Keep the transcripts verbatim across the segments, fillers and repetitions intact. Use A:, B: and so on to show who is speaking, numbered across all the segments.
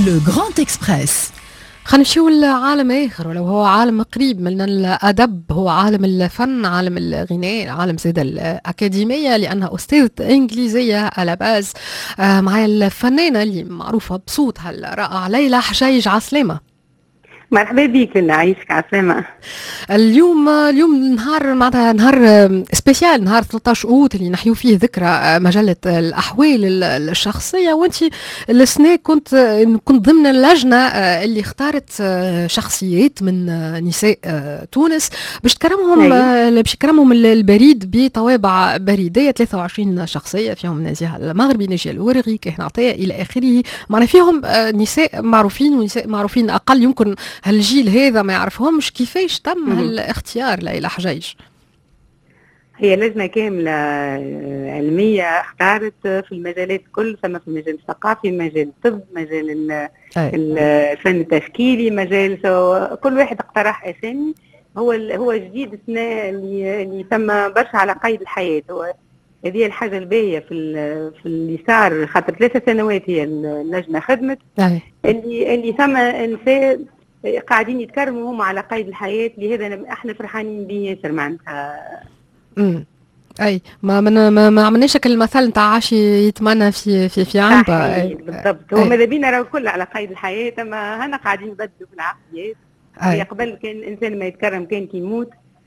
A: Le Grand Express.
B: خلينا نمشيو لعالم آخر، ولو هو عالم قريب من الأدب، هو عالم الفن، عالم الغناء، عالم زيد الأكاديمية، لأنها أستاذة إنجليزية على باز. آه معايا الفنانة اللي معروفة بصوتها الرائع ليلى حجيج. عسلامة.
C: مرحبا بك، نعيشك عسلامة.
B: اليوم اليوم نهار معناتها نهار سبيسيال، نهار ثلاثة عشر أوت اللي نحيو فيه ذكرى مجلة الأحوال الشخصية، وانت السنة كنت كنت ضمن اللجنة اللي اختارت شخصيات من نساء تونس باش تكرمهم باش تكرمهم البريد بطوابع بريدية. ثلاثة وعشرين شخصية فيهم نزيهة المغربي، نجية الورغي، كهن عطية إلى آخره. معنا فيهم نساء معروفين ونساء معروفين أقل، يمكن هالجيل هذا ما يعرفهمش. كيفاش تم هالاختيار ليلى حجيج؟
C: هي لجنة كاملة علمية اختارت في المجالات الكل، ثم في المجال الثقافي، مجال الطب، مجال الفن التشكيلي، مجال كل واحد اقترح اسامي. هو هو جديد السنة اللي, اللي تم برشا على قيد الحياة. هو هذه الحاجة الباهية في في اللي صار، خاطر ثلاثة سنوات هي اللجنة خدمت. أي. اللي اللي ثم نساء قاعدين يتكرموا هم على قيد الحياة، لهذا احنا فرحانين به ياسر معناتها.
B: امم اي ما من ما, ما عملناش المثل نتاع عاشي يتمنى في في في عنبه.
C: بالضبط. هو ماذا بينا راهو الكل على قيد الحياة، اما هنا قاعدين نبدلوا في العقليات. هي قبل كان الانسان ما يتكرم كان كي يموت،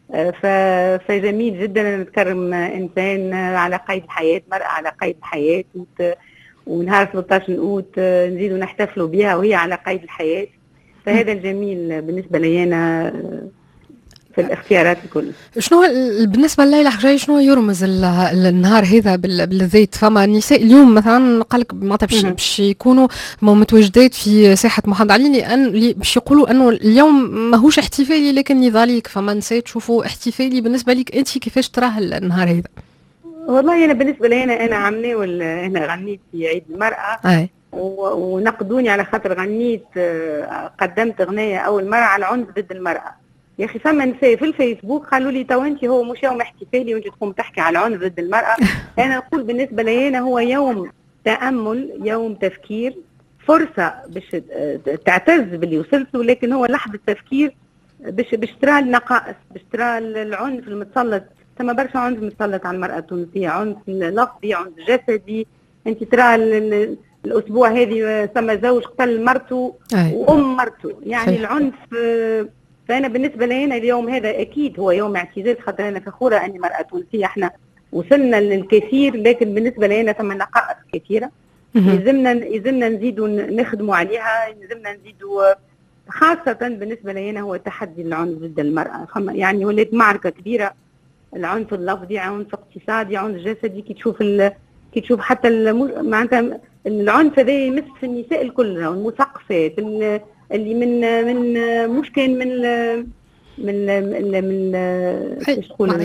C: فجميل جدا نتكرم انسان على قيد الحياة، مرأة على قيد الحياة، ونهار ثلاثة عشر أوت نزيدوا نحتفلوا بها وهي على قيد الحياة. فهذا الجميل بالنسبة لي أنا في الاختيارات الكل.
B: شنو بالنسبة لليلى حجيج شنو يرمز النهار هذا بالذات؟ فما النساء اليوم مثلا قالك معناتها باش يكونوا متواجدات في ساحة محمد علي، لأن باش يقولوا أنه اليوم ماهوش احتفالي لكن نضاليك، فما نساء تشوفوا احتفالي. بالنسبة لك أنت كيفاش تراه النهار هذا؟
C: والله أنا بالنسبة لي أنا أنا عمناول هنا غنيت في عيد المرأة. أي. ونقدوني على خاطر غنيت، قدمت غنية أول مرة على العنف ضد المرأة. يا أخي فما نساء في الفيسبوك قالوا لي تو أنت هو مش يوم احتفالي وأنت تقوم تحكي على العنف ضد المرأة. أنا أقول بالنسبة لي أنا هو يوم تأمل، يوم تفكير، فرصة باش تعتز باللي وصلت له، لكن هو لحظة تفكير باش باش ترى النقائص، باش ترى العنف المتسلط. ثم برشا عنف متسلط على المرأة التونسية، عنف لفظي، عنف جسدي. أنت ترى الأسبوع هذه ثم زوج قتل مرته وأم مرته، يعني صحيح. العنف. فأنا بالنسبة لي أنا اليوم هذا أكيد هو يوم اعتزاز، خاطر أنا فخورة أني مرأة تونسية. إحنا وصلنا للكثير، لكن بالنسبة لي أنا ثم نقائص كثيرة يلزمنا يلزمنا نزيدوا نخدموا عليها، يلزمنا نزيدوا، خاصة بالنسبة لي أنا هو تحدي العنف ضد المرأة. يعني ولات معركة كبيرة، العنف اللفظي، عنف اقتصادي، عنف جسدي. كي تشوف كي تشوف حتى معناتها العنف هذا يمس النساء الكل، المثقفات اللي من من مش كان من من من ايش تقول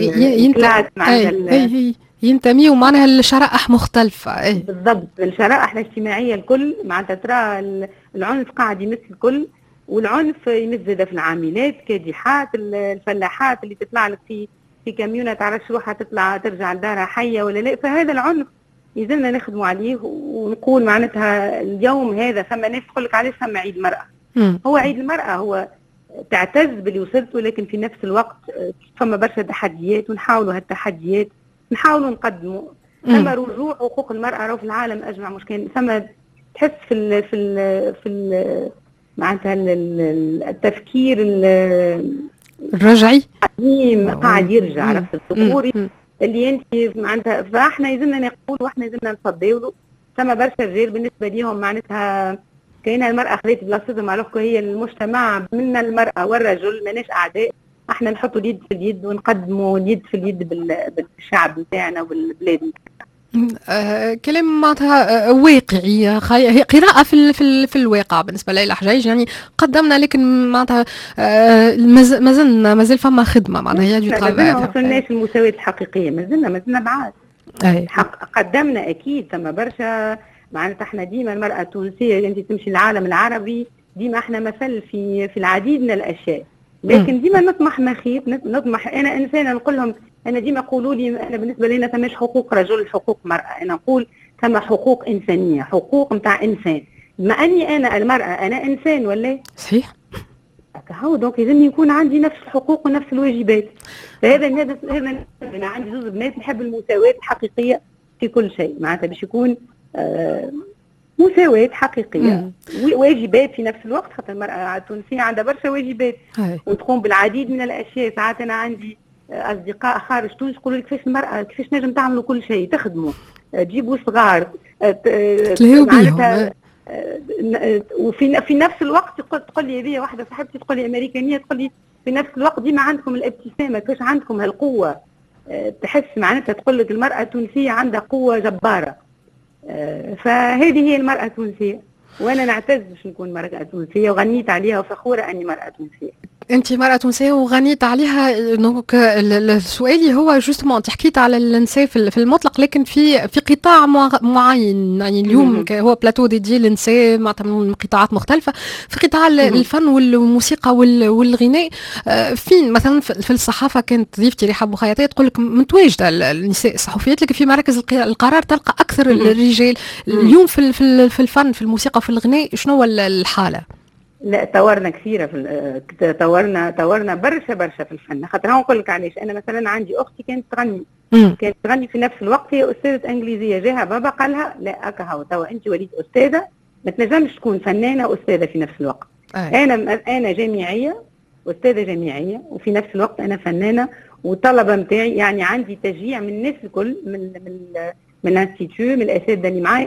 B: ينتميوا معناها لشرائح مختلفة. ايه
C: بالضبط، الشرائح الاجتماعية الكل معناتها ترى العنف قاعد يمس الكل، والعنف يمس زاد في العاملات، كادحات، الفلاحات اللي تطلع لك في في كاميونة تعرفش روحها تطلع ترجع لدارها حية ولا لا. فهذا العنف يزلنا نخدموا عليه، ونقول معناتها اليوم هذا ثم ناس تقول لك علاش ثم عيد المرأة. مم. هو عيد المرأة هو تعتز باللي وصلته، لكن في نفس الوقت ثم برشا تحديات، ونحاولوا هالتحديات نحاولوا نقدموا. ثم رجوع حقوق المرأة راهو في العالم أجمع، مش كان ثم تحس في ال في ال في ال معناتها التفكير
B: الرجعي
C: قاعد يرجع، عرفت الثقوري اللي انت معناتها. فاحنا يزلنا نقول واحنا يزلنا نصدقوا. ثم برشا رجال بالنسبه ليهم معناتها كاينه المراه خذت بلاصتها، مع هي المجتمع منا المراه والرجل ماناش اعداء. احنا نحطوا اليد في اليد ونقدموا اليد في اليد بالشعب نتاعنا وبالبلاد نتاعنا.
B: آه كلام معناتها آه واقعي، هي قراءة في في في الواقع بالنسبة ليلى حجيج. يعني قدمنا، لكن معناتها آه ما زلنا ما زال فما خدمة معناها هي
C: ما وصلناش المساواة الحقيقية، ما زلنا ما زلنا بعاد. قدمنا أكيد ثم برشا معناتها. احنا ديما المرأة التونسية انت تمشي العالم العربي ديما احنا مثل في في العديد من الأشياء، لكن ديما نطمح مخيف، نطمح. أنا إنسانة نقول لهم، أنا ديما يقولوا لي أنا بالنسبة لنا ثماش حقوق رجل حقوق مرأة، أنا نقول ثم حقوق إنسانية، حقوق متاع إنسان. بما اني انا المراه انا انسان ولا
B: صحيح
C: هو دونك لازم يكون عندي نفس الحقوق ونفس الواجبات. فهذا هذا هذا انا عندي زوج بنات نحب المساواه الحقيقيه في كل شيء، معناتها باش يكون آه مساواة حقيقية وواجبات في نفس الوقت، خاطر المرأة التونسية عندها برشا واجبات وتقوم بالعديد من الأشياء. ساعات أنا عندي أصدقاء خارج تونس يقولوا لي كيفاش المرأة كيفاش نجم تعملوا كل شيء، تخدموا تجيبوا صغار معناتها، وفي في نفس الوقت تقول لي هذه واحدة صاحبتي تقول لي أمريكانية تقول لي في نفس الوقت ديما عندكم الابتسامة، كيفاش عندكم هالقوة، تحس معناتها تقول لك المرأة التونسية عندها قوة جبارة. فهذه هي المرأة التونسية، وأنا نعتز باش نكون مرأة تونسية وغنيت عليها وفخورة أني مرأة تونسية.
B: أنت مرأة تونسية وغنيت عليها. دونك سؤالي هو جوستمون أنت حكيت على النساء في المطلق، لكن في في قطاع معين، يعني اليوم هو بلاتو ديدي للنساء من قطاعات مختلفة. في قطاع الفن والموسيقى والغناء فين مثلا في الصحافة كانت ضيفتي رحاب بخياطية تقول لك متواجدة النساء الصحفيات، لكن في مراكز القرار تلقى أكثر الرجال. اليوم في في الفن في الموسيقى وفي الغناء شنو الحالة؟
C: لا طورنا كثيره في طورنا طورنا برشا برشا في الفن. خاطر نقول لك علاش، انا مثلا عندي اختي كانت تغني مم. كانت تغني في نفس الوقت، هي استاذه انجليزيه، جاها بابا قال لها لا هكا هو توا انت وليت استاذه ما تنجمش تكون فنانه واستاذه في نفس الوقت. أي. انا انا جامعيه استاذه جامعيه وفي نفس الوقت انا فنانه، والطلبه نتاعي يعني عندي تشجيع من الناس الكل، من من من الانستيتيو، من الاساتذه اللي معاي.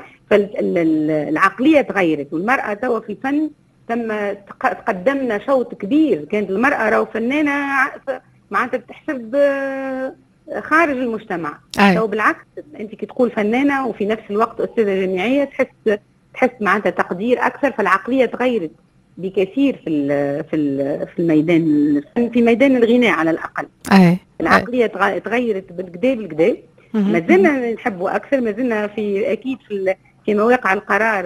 C: فالعقليه تغيرت، والمراه توا في الفن تم تقدمنا شوط كبير. كانت المرأة راهو فنانة معناتها بتحسب خارج المجتمع، أو بالعكس أنت كي تقول فنانة وفي نفس الوقت أستاذة جامعية تحس تحس معناتها تقدير أكثر. فالعقلية تغيرت بكثير في في في الميدان في ميدان الغناء على الأقل.
B: أي.
C: العقلية تغيرت بالكدا بالكدا. ما زلنا نحبوا أكثر، ما زلنا في أكيد في في مواقع القرار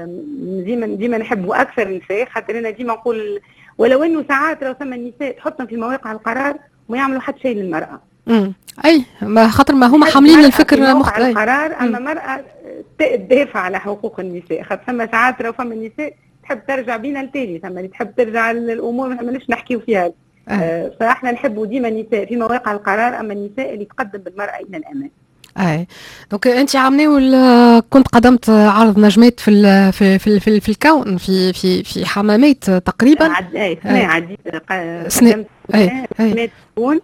C: ديما ديما نحبوا اكثر النساء. خاطر انا ديما نقول ولو انه ساعات لو ثم النساء تحطهم في مواقع القرار وما يعملوا حتى شيء للمراه.
B: امم اي ما خاطر ما هما حاملين الفكر
C: مختلف القرار، اما المراه تدافع على حقوق النساء. خاطر ثم ساعات لو ثم النساء تحب ترجع بينا لتالي، ثم اللي تحب ترجع الامور ما نحبش نحكيو فيها. آه. فاحنا نحبوا ديما النساء في مواقع القرار، اما النساء اللي تقدم بالمراه الى الامام.
B: اي دونك انت عامناول كنت قدمت عرض نجمات في ال في في في, في الكون في في في حمامات تقريبا.
C: اي سنه عديد قدمت حمامات الكون،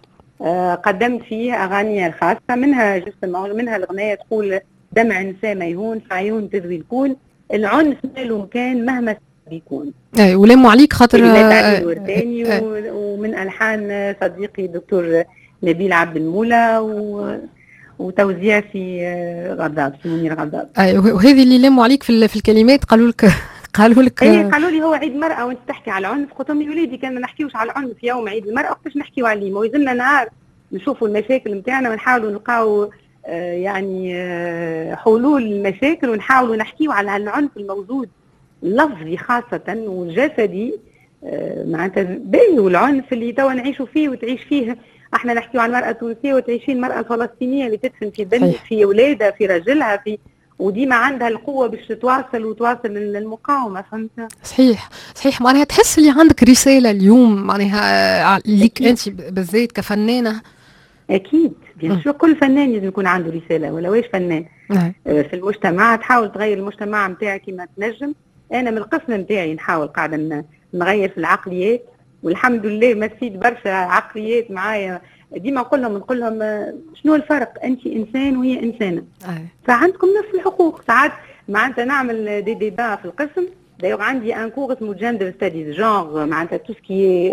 C: قدمت فيه اغاني الخاصه، منها جزء منها الاغنيه تقول دمع نساء ما يهون في عيون تذوي الكون، العنف ماله مكان مهما بيكون.
B: اي ولموا عليك خاطر
C: الورداني ومن الحان صديقي الدكتور نبيل عبد المولى و وتوزيع في غضاب في منير غضاب.
B: اي وهذه اللي لموا عليك في في الكلمات قالوا لك قالوا لك
C: اي قالوا لي هو عيد مرأة وانت تحكي على العنف. قلت لهم يا وليدي كان ما نحكيوش على العنف في يوم عيد المرأة، وقتاش نحكيو عليه؟ ما يلزمنا نهار نشوفوا المشاكل نتاعنا ونحاولوا نلقاو آه يعني آه حلول للمشاكل، ونحاولوا نحكيو على العنف الموجود اللفظي خاصة والجسدي آه معناتها باهي، والعنف اللي توا نعيشوا فيه وتعيش فيه. احنا نحكيو عن المرأة التونسية وتعيشين المرأة الفلسطينية اللي تدفن في بنت في اولادها في رجلها في، وديما عندها القوة باش تتواصل وتواصل المقاومة. فهمت؟
B: صحيح صحيح. معناها تحس اللي عندك رسالة اليوم معناها ليك انت بالذات كفنانة.
C: اكيد بيان سور كل فنان لازم يكون عنده رسالة، ولا واش فنان
B: نعم.
C: في المجتمع تحاول تغير المجتمع نتاعك كما تنجم. انا من القسم نتاعي نحاول قاعدة نغير في العقليات، والحمد لله مسيت برشا عقليات معايا. ديما نقول لهم نقول لهم شنو الفرق، انت انسان وهي انسانه،
B: أي.
C: فعندكم نفس الحقوق. ساعات معناتها نعمل دي ديبا في القسم، دايوغ عندي ان كور اسمه جندر ستاديز، جونغ معناتها تو سكي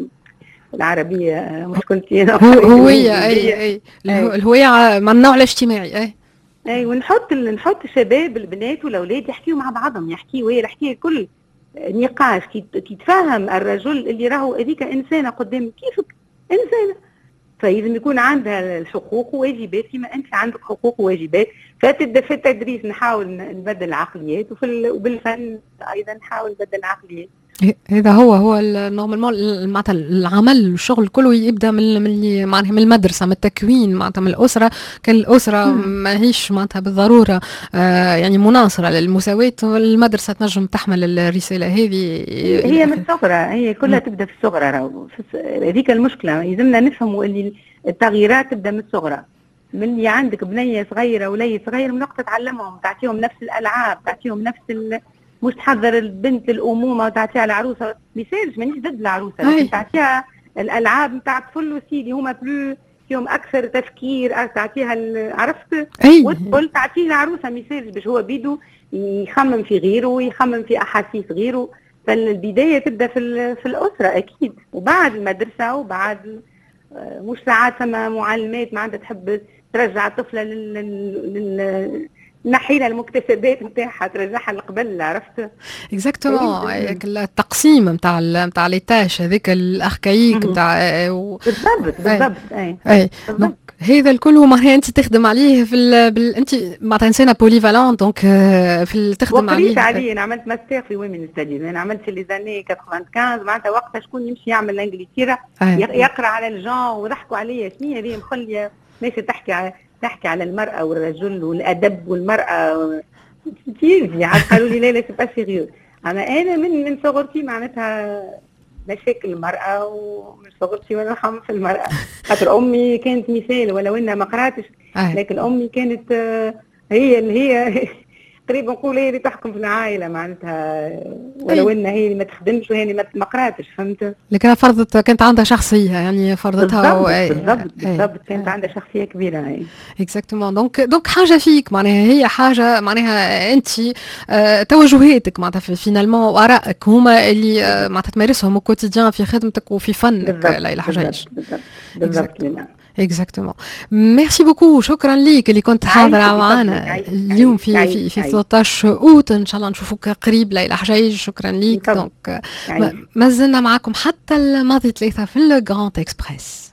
C: العربيه مش كنت
B: هويه. اي اي الهويه مع النوع الاجتماعي. اي
C: اي ونحط نحط الشباب البنات والاولاد يحكيوا مع بعضهم، يحكيوا هي الحكايه الكل نقاش كي تتفهم الرجل اللي راهو هذيك انسانه قدام كيفك انسانه، فلازم يكون عندها الحقوق وواجبات كما انت عندك حقوق وواجبات. في التدريس نحاول نبدل العقليات، وفي وبالفن ايضا نحاول نبدل العقليات.
B: هذا هو هو نورمالمون معناتها العمل الشغل كله يبدا من من معناها من المدرسه، من التكوين معناتها من الاسره. كان الاسره ماهيش معناتها بالضروره آه يعني مناصره للمساواه، المدرسه تنجم تحمل الرساله هذه.
C: هي من الصغرى، هي كلها م. تبدا في الصغرى. راهو هذيك المشكله، يلزمنا نفهموا اللي التغييرات تبدا من الصغرى. من اللي عندك بنيه صغيره ولي صغير، من وقت تعلمهم، تعطيهم نفس الالعاب، تعطيهم نفس ال... مش تحضر البنت الامومه وتعطيها العروسه. ما يصيرش، مانيش ضد العروسه، لكن تعطيها الالعاب نتاع الطفل وسيدي، هما بلو فيهم اكثر تفكير، تعطيها عرفت، وتقول تعطيه العروسه. ما يصيرش باش هو بيدو يخمم في غيره ويخمم في احاسيس غيره. فالبدايه تبدا في في الاسره اكيد، وبعد المدرسه، وبعد مش ساعات ثم معلمات ما عندها تحب ترجع الطفله لل, لل... نحينا المكتسبات نتاعها، ترجعها لقبل، عرفت.
B: اكزاكتومون التقسيم نتاع نتاع لي تاش هذاك الاركايك نتاع
C: بالضبط بالضبط.
B: اي اي دونك هذا الكل هو معناها انت تخدم عليه في ال... بال... انت معناتها انسانه بوليفالون، دونك في تخدم عليه.
C: وقريت عليه، انا عملت ماستر في ويمن ستاديز، انا عملت في لي زاني خمسة وثمانين، معناتها وقتها شكون يمشي يعمل الانجليزيه يقرا على الجون وضحكوا عليا شنو هذه مخليه ماشي تحكي على تحكي على المرأة والرجل والأدب والمرأة كيف قالوا لي لا لا سي با سيريو. أنا أنا من من صغرتي معناتها مشاكل المرأة، ومن صغرتي وأنا نخمم في المرأة، خاطر أمي كانت مثال ولو إنها ما قراتش، لكن أمي كانت هي اللي هي تقريبا نقول هي اللي تحكم في العائله معناتها، ولو ان هي اللي ما تخدمش وهي اللي ما قراتش، فهمت.
B: لكن فرضت كانت عندها شخصيه، يعني فرضتها
C: بالضبط بالضبط كانت عندها شخصيه كبيره. هي
B: اكزاكتومون. دونك دونك حاجه فيك معناها، هي حاجه معناها انت آه توجهاتك معناتها فينالمون وارائك هما اللي آه معناتها تمارسهم الكوتيديان في خدمتك وفي فنك ليلى حجاج.
C: بالضبط.
B: اكزاكتومون. ميرسي بوكو، شكرا ليك اللي كنت حاضره معنا اليوم في في في ثلاثة عشر اوت. ان شاء الله نشوفوك قريب ليلى حجاج. شكرا ليك. دونك ما زلنا معكم حتى الماضي ثلاثة في الجراند اكسبريس.